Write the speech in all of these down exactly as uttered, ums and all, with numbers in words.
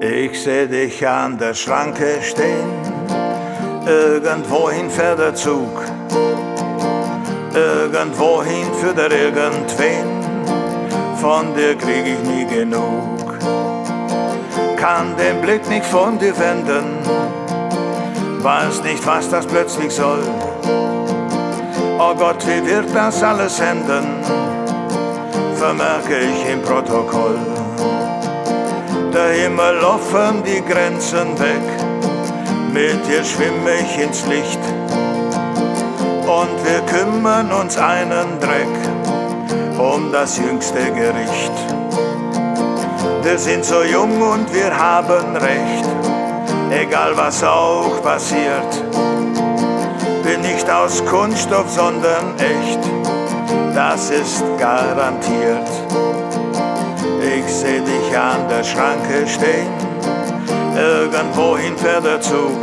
Ich seh dich an der Schranke stehen, irgendwohin fährt der Zug, irgendwohin führt er irgendwen, von dir krieg ich nie genug. Kann den Blick nicht von dir wenden, weiß nicht, was das plötzlich soll. Oh Gott, wie wird das alles enden, vermerke ich im Protokoll. Der Himmel offen, die Grenzen weg, mit dir schwimme ich ins Licht. Und wir kümmern uns einen Dreck um das jüngste Gericht. Wir sind so jung und wir haben recht, egal was auch passiert. Bin nicht aus Kunststoff, sondern echt, das ist garantiert. Ich seh dich an der Schranke stehen, irgendwohin fährt der Zug,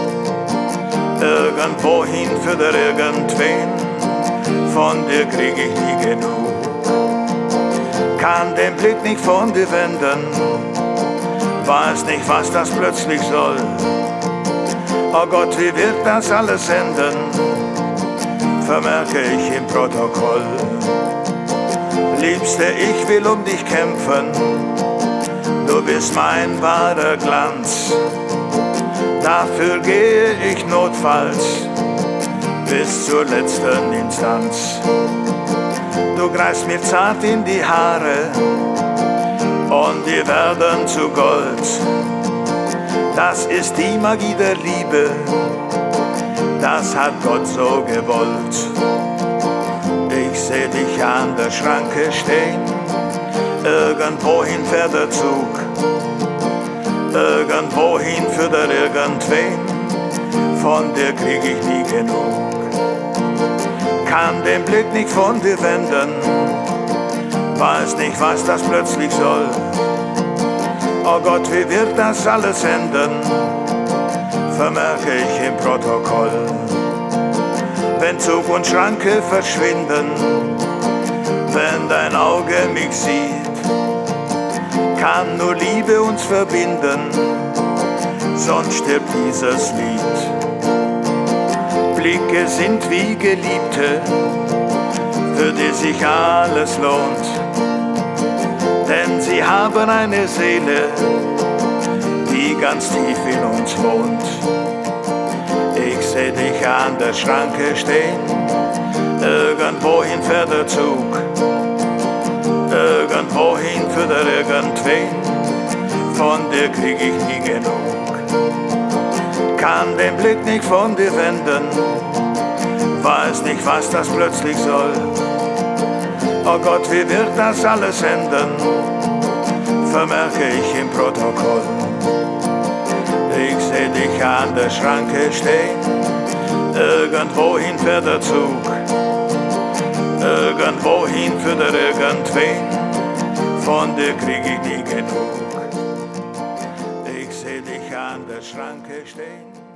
irgendwohin führt er irgendwen, von dir krieg ich nie genug. Kann den Blick nicht von dir wenden, weiß nicht, was das plötzlich soll. Oh Gott, wie wird das alles enden, vermerke ich im Protokoll. Liebste, ich will um dich kämpfen, du bist mein wahrer Glanz. Dafür gehe ich notfalls bis zur letzten Instanz. Du greifst mir zart in die Haare und die werden zu Gold. Das ist die Magie der Liebe, das hat Gott so gewollt. Ich seh dich an der Schranke stehen, irgendwohin fährt der Zug, irgendwohin führt er irgendwen, von dir krieg ich nie genug. Kann den Blick nicht von dir wenden, weiß nicht, was das plötzlich soll. Oh Gott, wie wird das alles enden, vermerke ich im Protokoll. Wenn Zug und Schranke verschwinden, wenn dein Auge mich sieht, kann nur Liebe uns verbinden, sonst stirbt dieses Lied. Blicke sind wie Geliebte, für die sich alles lohnt, denn sie haben eine Seele, die ganz tief in uns wohnt. Ich seh dich an der Schranke stehen, irgendwohin fährt der Zug, irgendwohin führt er irgendwen, von dir krieg ich nie genug. Kann den Blick nicht von dir wenden, weiß nicht, was das plötzlich soll. Oh Gott, wie wird das alles enden, vermerke ich im Protokoll. Ich seh dich an der Schranke stehen, irgendwohin fährt der Zug, irgendwohin führt er irgendwen, von dir krieg ich nie genug. Ich seh dich an der Schranke stehen.